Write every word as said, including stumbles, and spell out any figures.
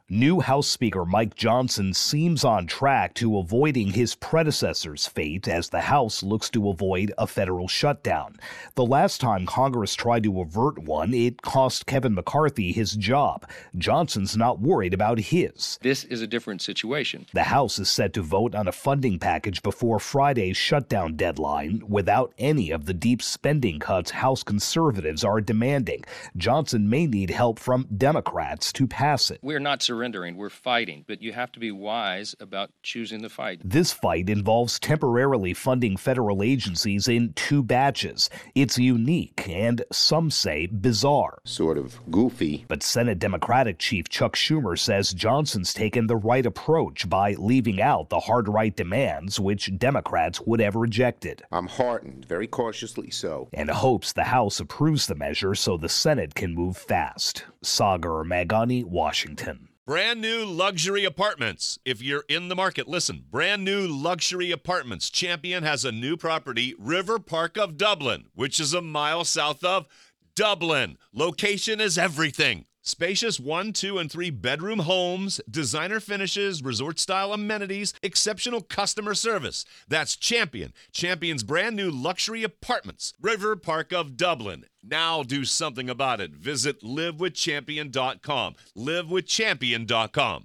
New House Speaker Mike Johnson seems on track to avoiding his predecessor's fate as the House looks to avoid a federal shutdown. The last time Congress tried to avert one, it cost Kevin McCarthy his job. Johnson's not worried about his. This is a different situation. The House is set to vote on a funding package before Friday's shutdown deadline without any of the deep spending cuts House conservatives are demanding. Johnson may need help from Democrats to pass it. We're not surrendering, we're fighting, but you have to be wise about choosing the fight. This fight involves temporarily funding federal agencies in two batches. It's unique and, some say, bizarre. Sort of goofy. But Senate Democratic Chief Chuck Schumer says Johnson's taken the right approach by leaving out the hard right demands which Democrats would have rejected. I'm heartened, very cautiously so. And hopes the House approves the measure so the Senate can move fast. Sagar Meghani, Washington. Brand new luxury apartments. If you're in the market, listen. Brand new luxury apartments. Champion has a new property, River Park of Dublin, which is a mile south of Dublin. Location is everything. Spacious one, two, and three bedroom homes, designer finishes, resort-style amenities, exceptional customer service. That's Champion. Champion's brand new luxury apartments. River Park of Dublin. Now do something about it. Visit live with champion dot com. live with champion dot com.